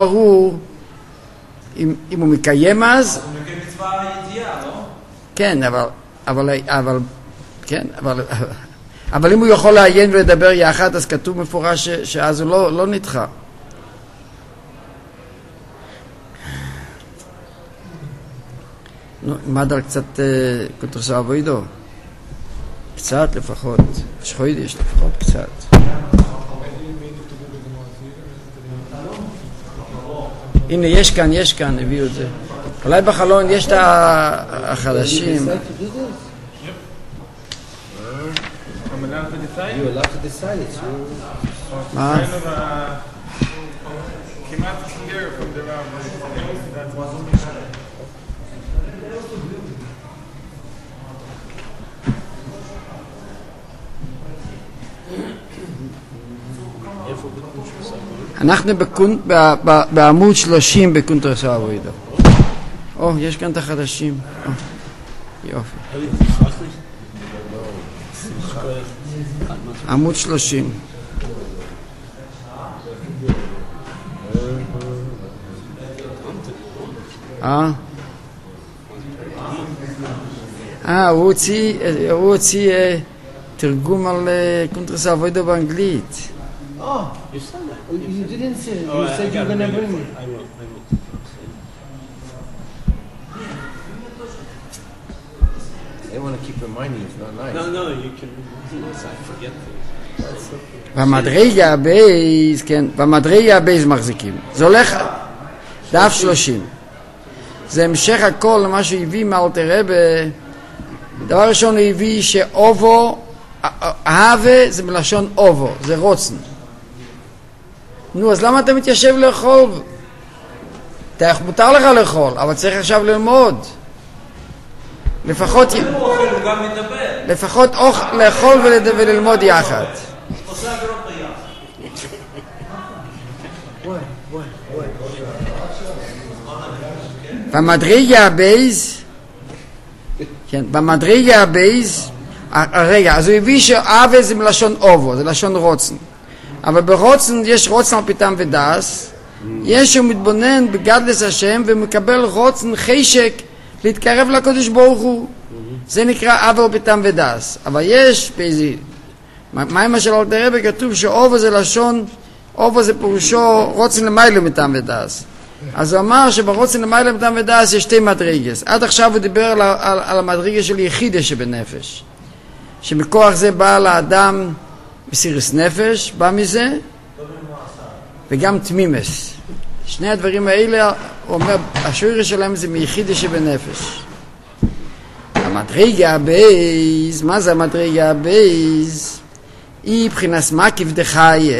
ברור אם הוא מקיים אז... הוא מקיים מצווה הידיעה, לא? כן, אבל אם הוא יכול לעיין ולדבר יחד, אז כתוב מפורש שאז הוא לא נדחה. נו, נלמד על קצת קונטרס אבוידו. קצת לפחות. יש לפחות קצת. הנה, יש כאן, הביאו את זה. אולי בחלון יש את החדשים. מה? כמעט סנגר from the Rav. אנחנו בעמוד 30 בקונטרס אבוידו. יש כאן את החדשים. יופי. עמוד 30. הוא הוציא תרגום על קונטרס אבוידו באנגלית. You said that. You didn't say it. You said you were going to bring me. I will. They want to keep reminding you. It's not nice. No, you can. I forget things. במדרגה הבייס מחזיקים. זה הולך דף 30. זה המשך הכל למה שהוא הביא מאלתר רבי. דבר ראשון הוא הביא שאובו, אהבה זה מלשון אובו, זה רוצן. נו, אז למה אתה מתיישב לאכול? מותר לך לאכול, אבל צריך עכשיו ללמוד. לפחות לאכול וללמוד יחד. במדרגה הבייס, כן, במדרגה הבייס, רגע, אז הוא הביא שאהבה זה מלשון אובו, זה לשון רוצן. אבל ברוצן יש רוצן על פיתם ודס, יש שהוא מתבונן בגדלס השם ומקבל רוצן חשק להתקרב לקודש ברוך הוא. זה נקרא אהבה על פיתם ודס. אבל יש באיזה מים של אלתר רבי כתוב שאובו זה לשון, אובו זה פירושו רוצן למעלה מפיתם ודס. אז הוא אמר שברוצן למעלה מפיתם ודס יש שתי מדרגות. עד עכשיו הוא דיבר על המדרגה של יחידה שבנפש, שמכוח זה בא לאדם מסירס נפש, בא מזה, וגם תמימס. שני הדברים האלה, הוא אומר, השורש שלהם זה מיחידה שבנפש. המדרגה הבייס, מה זה המדרגה הבייס? היא בחינס מקיף דחיה.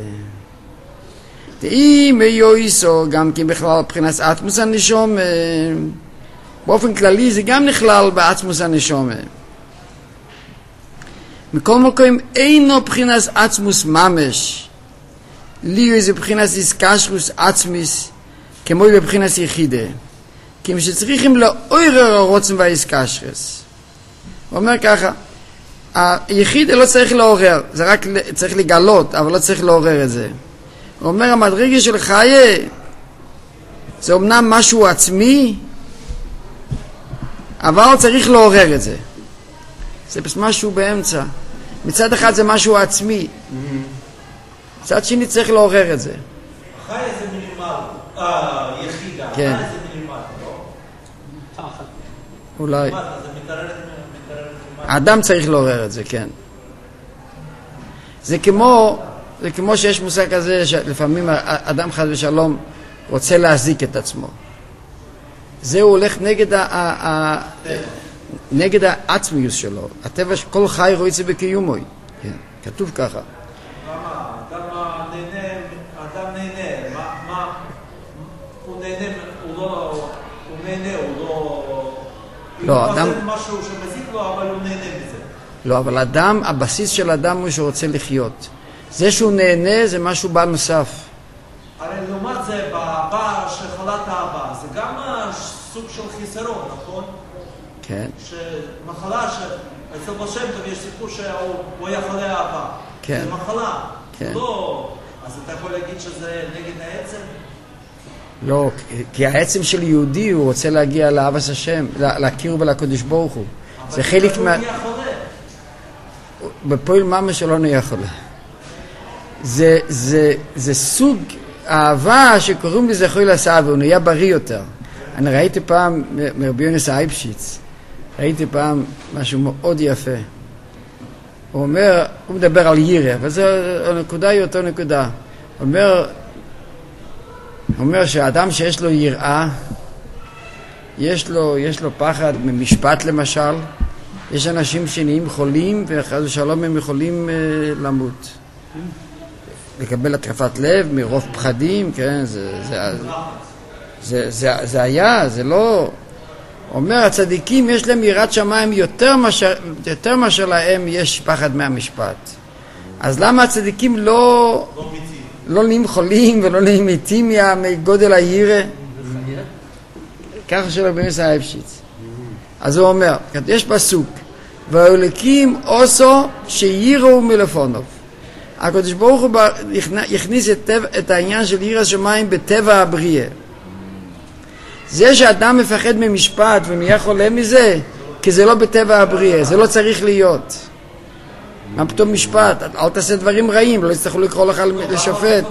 ואם יויסו, גם כי בכלל בחינס עצמוס הנשום, באופן כללי זה גם נכלל בעצמוס הנשום. מכל מקום אינו בחינס עצמוס ממש, לי איזה בחינס איסקשרוס עצמיס, כמו בבחינס יחידה, כי שצריכים לעורר הרוצן והאיסקשרוס. הוא אומר ככה, היחידה לא צריך לעורר, זה רק צריך לגלות, אבל לא צריך לעורר את זה. הוא אומר, המדרגה של חיה, זה אומנם משהו עצמי, אבל צריך לעורר את זה. זה משהו באמצע. מצד אחד זה משהו עצמי. מצד שני צריך לעורר את זה. חי זה מינימל, יחידה. כן. חי זה מינימל, לא? אולי. זה מתעררת. האדם צריך לעורר את זה, כן. זה כמו שיש מושג כזה שלפעמים אדם חס ושלום רוצה להזיק את עצמו. זה הוא הולך נגד העצמיוס שלו. הטבע שכל חי רואה את זה בקיומוי. כן, כתוב ככה. אדם נהנה. הוא נהנה, לא, אדם... הוא עושה משהו שמזיק לו, אבל הוא נהנה מזה. לא, אבל אדם, הבסיס של אדם הוא שהוא רוצה לחיות. זה שהוא נהנה זה משהו בעל נוסף. הרי לעומת זה, באהבה שחלת האהבה, זה גם סוג של חיסרון, נכון? כן. שמחלה אצל בר שם טוב יש סיפור שהוא היה חולה אהבה. כן. זה מחלה. כן. לא, אז אתה יכול להגיד שזה נגד העצם? לא, כי העצם של יהודי הוא רוצה להגיע לאהבת השם, להכיר בקדוש ברוך הוא. זה חלק מה... בפועל ממש שלא נהיה חולה. זה סוג אהבה שקוראים לזה חוי לסעה, והוא נהיה בריא יותר. אני ראיתי פעם מרבי יונס אייבשיץ, ראיתי פעם משהו מאוד יפה. הוא מדבר על יראה, אבל זו הנקודה היא אותו נקודה. הוא אומר שהאדם שיש לו יראה, יש לו פחד ממשפט למשל, יש אנשים שנהיים חולים וחס ושלום הם יכולים למות. לקבל התקפת לב מרוב פחדים, כן, זה היה, זה לא... אומר, הצדיקים יש להם יראת שמיים יותר מאשר להם יש פחד מהמשפט. אז למה הצדיקים לא נהיים חולים ולא נהיים מתים מגודל היראה? ככה שלא בנס האפשיץ. אז הוא אומר, יש פסוק, והאלוקים עושו שיראו מלפונוב. הקדוש ברוך הוא יכניס את העניין של יראת שמיים בטבע הבריאה. זה שאדם מפחד ממשפט ונהיה חולה מזה, כי זה לא בטבע הבריאה, זה לא צריך להיות. מה פתאום משפט? אל תעשה דברים רעים, לא יצטרכו לקרוא לך לשופט.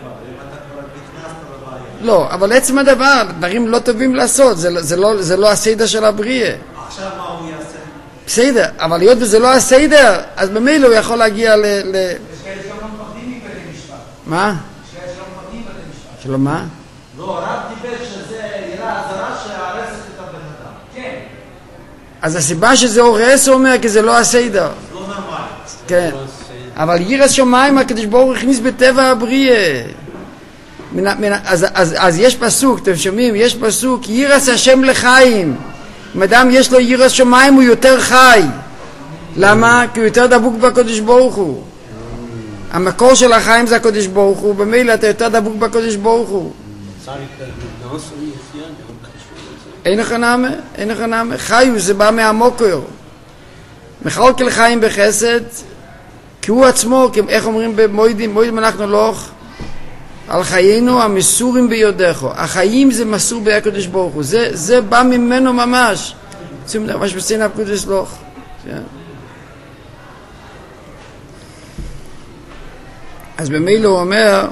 לא, אבל עצם הדבר, דברים לא טובים לעשות, זה לא הסדר של הבריאה. עכשיו מה הוא יעשה? בסדר, אבל להיות וזה לא הסדר, אז במילא הוא יכול להגיע יש כאלה שלא מפחדים מבתי משפט. מה? יש כאלה שלא מפחדים מבתי משפט. שלא מה? לא, הרב דיבר שזה יראה הזרה שהרסת את הבן אדם. כן. אז הסיבה שזה הורס, הוא אומר, כי זה לא הסדר. לא נורמלי. כן. אבל יראת שמיים הקדוש ברוך הוא הכניס בטבע הבריאה. אז יש פסוק, אתם שומעים? יש פסוק, יראת השם לחיים. אם אדם יש לו יראת שמיים הוא יותר חי. למה? כי הוא יותר דבוק בקדוש ברוך הוא. המקור של החיים זה הקדוש ברוך הוא, במילא אתה יותר דבוק בקדוש ברוך הוא. אין לך נאמה, חיו זה בא מהמוקר. מחלקל חיים בחסד, כי הוא עצמו, איך אומרים במוידים אנחנו לוח, על חיינו המסורים ביודך. החיים זה מסור בהקדוש ברוך הוא, זה בא ממנו ממש. ממש בסין הקודש לוח. אז במילא הוא אומר,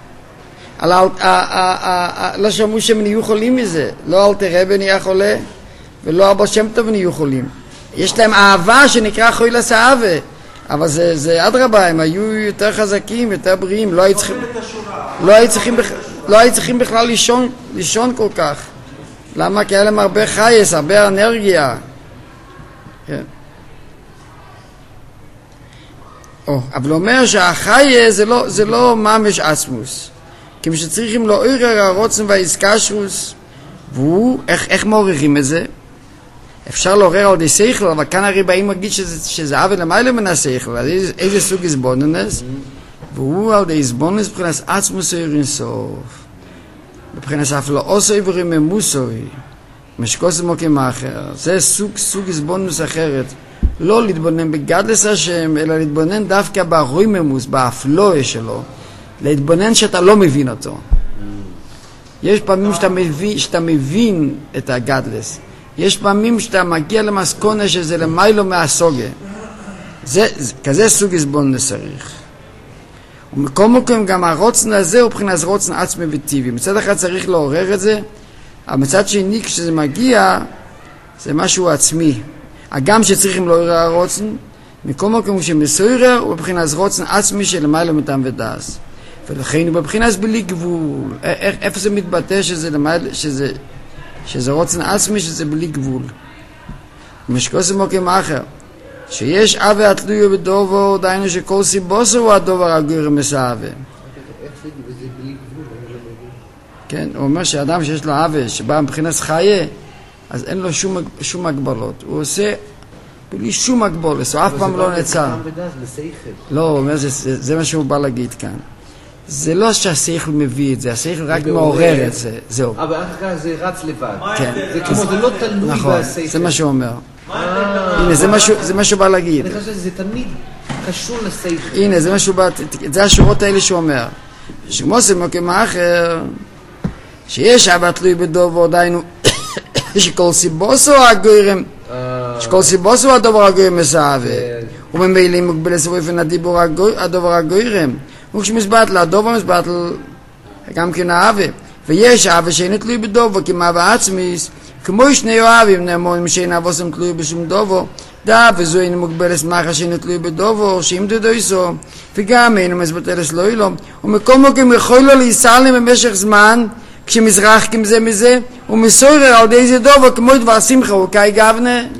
לא שמעו שהם נהיו חולים מזה, לא אל תראה ונהיה חולה, ולא אבא שם טוב נהיו חולים. יש להם אהבה שנקרא חוי לסעווה, אבל זה אדרבה, הם היו יותר חזקים, יותר בריאים, לא היו צריכים בכלל לישון כל כך. למה? כי היה להם הרבה חייס, הרבה אנרגיה. כן. אבל הוא אומר שהחיה זה לא ממש עצמוס, כי שצריכים לו עורר הרוצן והאיסקשרוס, והוא, איך מעוררים את זה? אפשר לעורר על די שכל, אבל כאן הרי באים להגיד שזה עוול למעלה מן השכל, אז איזה סוג איזבוננס? והוא על די איזבוננס מבחינת עצמוס עורין סוף, מבחינת אף לא עושוי ורממוסוי, משקוס מוקים אחר, זה סוג איזבוננס אחרת. לא להתבונן בגדלס השם, אלא להתבונן דווקא ברויממוס, באפלואה שלו, להתבונן שאתה לא מבין אותו. יש פעמים שאתה מבין את הגדלס, יש פעמים שאתה מגיע למסקונה שזה למיילו מהסוגה. כזה סוג הסבוננס צריך. ומכל מקום גם הרוצן הזה הוא מבחינת רוצן עצמי וטבעי. מצד אחד צריך לעורר את זה, אבל מצד שני כשזה מגיע זה משהו עצמי. הגם שצריכים לעורר הרוצן, מכל מקום שמסוירר הוא מבחינת רוצן עצמי של למעלה מטעם ודעס. ולכן הוא מבחינת בלי גבול. איפה זה מתבטא שזה רוצן עצמי שזה בלי גבול. משקוס מוקים אחר, שיש אבה התלויו בדובו, דיינו שכל סיבוסו הוא הדובר הגור מסעבה. כן, הוא אומר שאדם שיש לו אבה שבא מבחינת חיה, אז אין לו שום הגבלות. הוא עושה בלי שום הגבולת, הוא אף פעם לא נעצר. לא, הוא אומר, זה מה שהוא בא להגיד כאן. זה לא שהשכל מביא את זה, השכל רק מעורר את זה, זהו. אבל אחר זה רץ לבד. כן. זה כמו, זה לא תלוי נכון, בשכל. זה מה שהוא אומר. הנה, זה מה שהוא בא להגיד. אני חושב שזה תמיד קשור לשכל. הנה, זה מה שהוא בא, זה השורות האלה שהוא אומר. שמוסם מוקים אחר, שיש אבא תלוי בדובו, דיינו, שכל סיבוסו הגוירם, שכל סיבוסו הדובר הגוירם מסעבה, וממילא מוגבל לסבויפן הדיבור הדובר הגוירם, וכשמסבטל הדובר מסבטל גם כן האבה, ויש אבא שאינו תלוי בדובו, כמאבא עצמיס, כמו שני אוהבים נאמונים שאין אבוסם תלוי בשום דובו, דא וזו אינו מוגבל לסמכה שאינו תלוי בדובו, שאם דודויסו, וגם אינו מסבטל לסלוילו, ומקום מוגם יכול לו להיסלם במשך זמן, כשמזרח כמזה מזה, ומסוירר על די זה דובו, כמו דבר שמחה וקאי גבנה. מה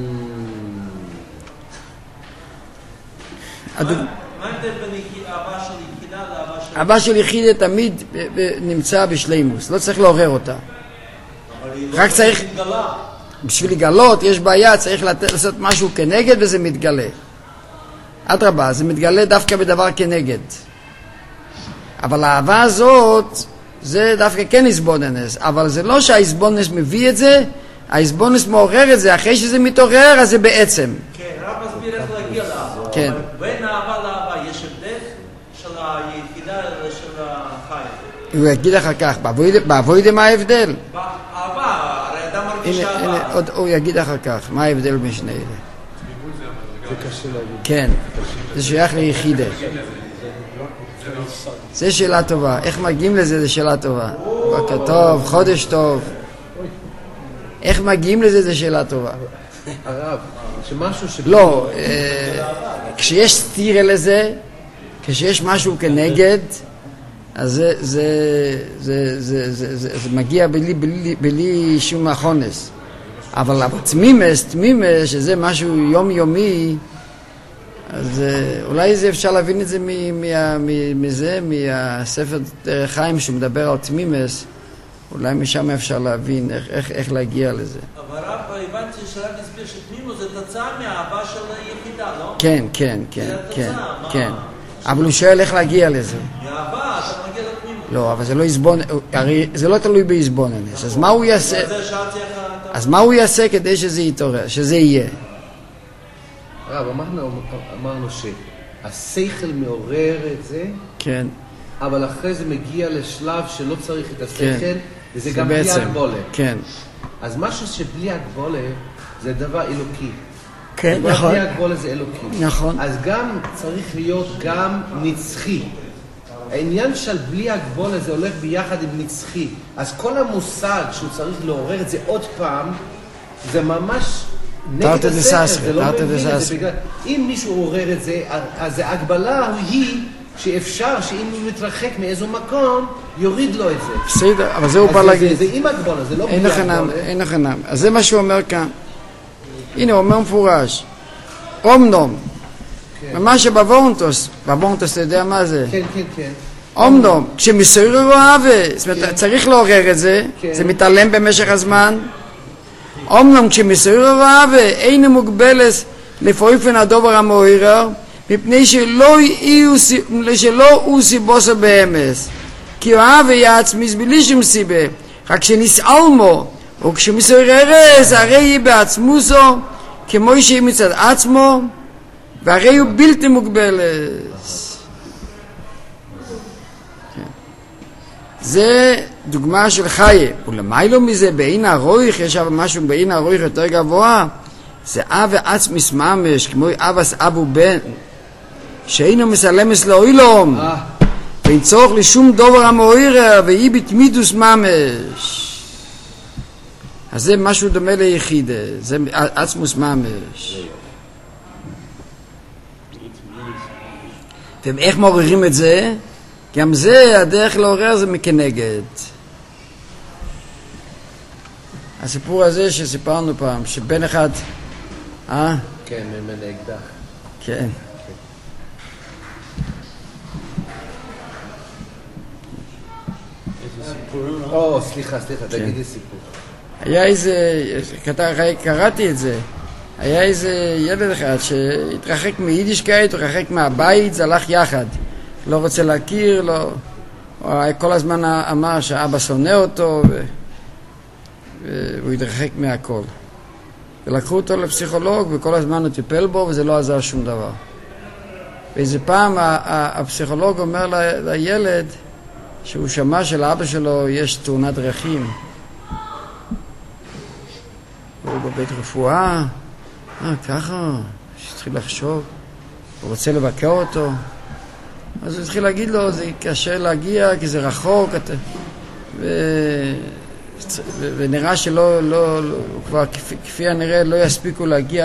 ההבדל בין אהבה של יחידה לאהבה של... אהבה של יחידה תמיד נמצא בשלימוס, לא צריך לעורר אותה. רק צריך... בשביל לגלות, יש בעיה, צריך לעשות משהו כנגד וזה מתגלה. אדרבה, זה מתגלה דווקא בדבר כנגד. אבל האהבה הזאת, זה דווקא כן הסבוננס, אבל זה לא שההסבוננס מביא את זה, ההסבוננס מעורר את זה, אחרי שזה מתעורר, אז זה בעצם. כן, רק מסביר איך להגיע לאהבה. כן. בין אהבה לאהבה יש הבדל של היחידה ושל החיים. הוא יגיד אחר כך, בעבודה מה ההבדל? אהבה, הרי אדם מרגיש אהבה. הוא יגיד אחר כך, מה ההבדל בין שני אלה? זה קשה להגיד. כן, זה שייך ליחידה. זה שאלה טובה, איך מגיעים לזה זה שאלה טובה. בוקר טוב, חודש טוב. איך מגיעים לזה זה שאלה טובה. הרב, שמשהו ש... לא, כשיש סתירה לזה, כשיש משהו כנגד, אז זה מגיע בלי שום החונס. אבל תמימס, שזה משהו יומיומי, אז אולי זה אפשר להבין את זה מזה, מהספר דרך חיים שמדבר על תמימס, אולי משם אפשר להבין איך להגיע לזה. אבל רב, הבנתי שרב הסביר שתמימוס זה תוצאה מהאהבה של היחידה, לא? כן. אבל הוא שואל איך להגיע לזה. מהאהבה, אתה מגיע לתמימוס. לא, אבל זה לא הרי זה לא תלוי בהסבוננס. אז מה הוא יעשה? אז מה הוא יעשה כדי שזה יתעורר, שזה יהיה? רב, אמרנו שהשכל מעורר את זה, כן. אבל אחרי זה מגיע לשלב שלא צריך את השכל, וזה גם בלי הגבולה. כן. אז משהו שבלי הגבולה זה דבר אלוקי. כן, נכון. בלי הגבולה זה אלוקי. נכון. אז גם צריך להיות גם נצחי. העניין של בלי הגבולה זה הולך ביחד עם נצחי. אז כל המושג שהוא צריך לעורר את זה עוד פעם, זה ממש נגד השכל. זה לא מבין את זה. אם מישהו עורר את זה, אז ההגבלה היא שאפשר שאם הוא מתרחק מאיזו מקום, יוריד לו את זה. בסדר, אבל זה הוא בא להגיד. זה עם הגבולה, זה לא בלי הגבולה. אין לכם. אז זה מה שהוא אומר כאן. הנה, הוא אומר מפורש. אומנום. ומה שבוורנטוס, בוורנטוס אתה יודע מה זה? כן. אומנום, כשמסוירר אוהבה, זאת אומרת, צריך לעורר את זה, זה מתעלם במשך הזמן. אומנום, כשמסוירר אוהבה, אין מוגבלס לפרויפן הדובר המעורר, מפני שלא הוא סיבוסו באמס. כי אוהבה יעצמיס בלי שום סיבה, רק כשנסעלמו, או כשמסויררס, הרי היא בעצמוסו, כמו שהיא מצד עצמו, והרי הוא בלתי מוגבלס. זה דוגמה של חיה. ולמיילו מזה, בעין הרויך, יש משהו בעין הרויך יותר גבוה, זה אב ועצמיס ממש, כמו אבס אבו בן, שאינו מסלמס לאוילום, ואין צורך לשום דובר המעורר, והיא בתמידוס ממש. אז זה משהו דומה ליחידה, זה עצמוס ממש. ואיך מעוררים את זה? גם זה, הדרך לעורר זה מכנגד. הסיפור הזה שסיפרנו פעם, שבן אחד... כן, מן האקדח. כן. סליחה, תגיד לי סיפור. היה איזה... קראתי את זה. היה איזה ילד אחד שהתרחק מיידישקייט, הוא התרחק מהבית, זה הלך יחד. לא רוצה להכיר, לא... הוא כל הזמן אמר שהאבא שונא אותו, והוא התרחק מהכל. ולקחו אותו לפסיכולוג, וכל הזמן הוא טיפל בו, וזה לא עזר שום דבר. ואיזה פעם הפסיכולוג אומר לילד, שהוא שמע שלאבא שלו יש תאונת דרכים. הוא בבית רפואה, ככה, שהתחיל לחשוב, הוא רוצה לבקר אותו. אז הוא התחיל להגיד לו, זה קשה להגיע כי זה רחוק, ונראה שלא, הוא כבר כפי הנראה לא יספיקו להגיע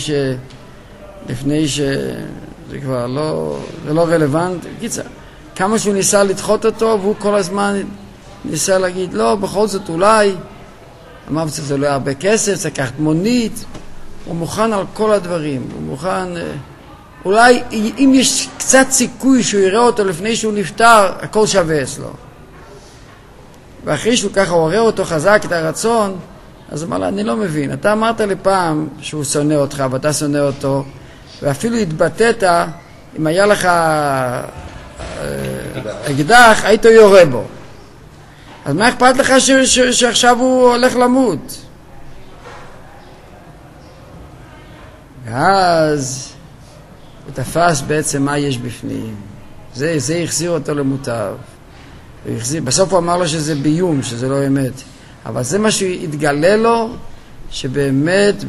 לפני זה כבר לא רלוונטי. קיצר, כמה שהוא ניסה לדחות אותו, והוא כל הזמן ניסה להגיד, לא, בכל זאת אולי, אמר שזה לא הרבה כסף, זה לקחת מונית, הוא מוכן על כל הדברים, הוא מוכן, אולי אם יש קצת סיכוי שהוא יראה אותו לפני שהוא נפטר, הכל שווה אצלו. ואחרי שהוא ככה עורר אותו חזק את הרצון, אז הוא אמר לה, אני לא מבין, אתה אמרת לי פעם שהוא שונא אותך ואתה שונא אותו, ואפילו התבטאת, אם היה לך אקדח, היית יורה בו. אז מה אכפת לך שעכשיו הוא הולך למות? ואז הוא תפס בעצם מה יש בפנים. זה החזיר אותו למוטב. בסוף הוא אמר לו שזה ביום, שזה לא אמת. אבל זה מה שהתגלה לו, שבאמת,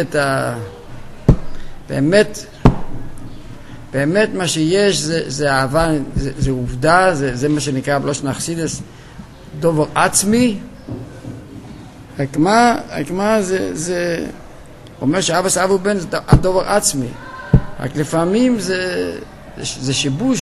באמת מה שיש זה אהבה, זה עובדה, זה מה שנקרא בלושן חסידות, דובר עצמי. רק מה זה אומר שאבא ובן זה הדובר עצמי. רק לפעמים זה שיבוש